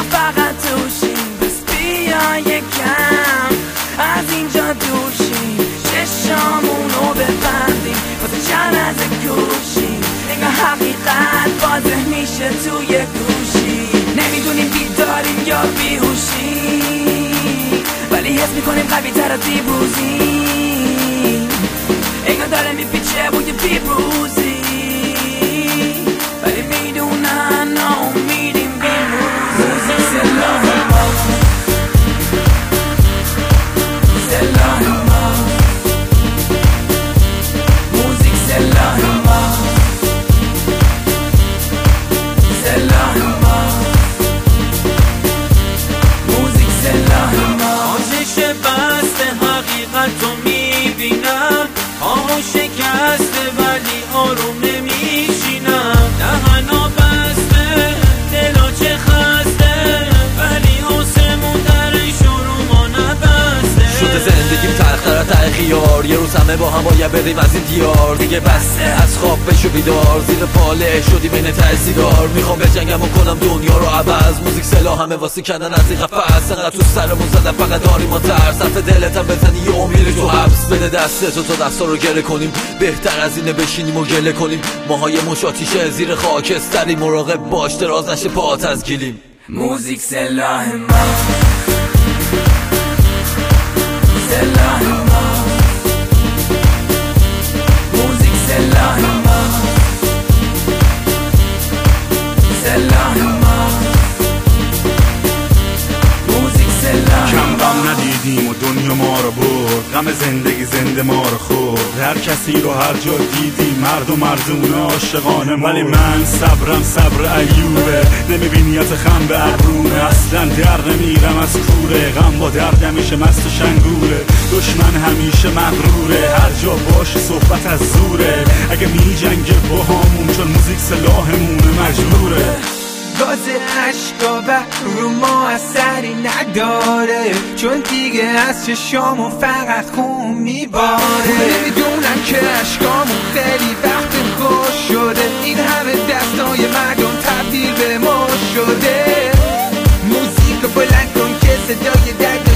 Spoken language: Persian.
فقط توشیم، پس بیا یکم از اینجا دوشیم، چشامونو ببندیم واسه چند از گوشیم، انگار حقیقت واضح میشه توی گوشی. نمیدونیم بیداریم یا بیهوشیم، ولی حس میکنیم قوی تر از دیروزیم، انگار داره میپیچه بوی پیروزی، ولی میدونن ناامیدیم بیروزی. موزیک سلاح ماست، سلاح ماست، موزیک سلاح ماست، سلاح ماست، موزیک سلاح ماست. آتش بسته حقیقت رو میبینم، آه شکسته ولی آروم نمیشینم، دهنا بسته دلا چه خسته، ولی آسمون درش رو ما نبسته. شده زندگیم تلختر از ته خیار، یه روز همه با هم باید بریم از این دیار، دیگه بسته از خواب بشو بیدار، زیر پاله شدیم این ته سیگار، میخوام بجنگم و کنم دنیا رو عوض، موزیک سلاح همه واسه کردن از این قفس، انقدر تو سرمون زدن فقط داریم ما ترس، حرف دلتم بزنی یه امیری تو حبس، بده دستتو تا دستا رو گره کنیم، بهتر از اینه بشینیم و گله کنیم، ماهای مشاتیشه زیر خاکستری، مراقب باش دراز نشه پاهات از گیلیم. موزیک سلاح ماست، سلاح ماست، موزیک سلاح ماست، سلاح ماست، موزیک سلاح. کم غم ندیدیم و دنیا ما رو برد، غم زندگی زنده ما رو خورد، هر کسی رو هر جا دیدیم مرد و مردونه عاشقانه مرد، ولی من صبرم صبر ایوبه، نمیبینیت خم به ابرونه، اصلا در نمیرم از کوره، غم با درد همیشه مست شنگوره، دشمن همیشه مغروره، هر جا باشه صحبت از زوره، اگه میجنگه با همون چون موزیک سلاحمونه مجبوره. گاز عشقا و رو ما اثری نداره، چون دیگه از چشامون فقط خون میباره، نمیدونم که عشقامون خیلی وقت خوش شده، این همه دستای مردم تبدیل به ما شده. موزیک بلند کن که صدای درد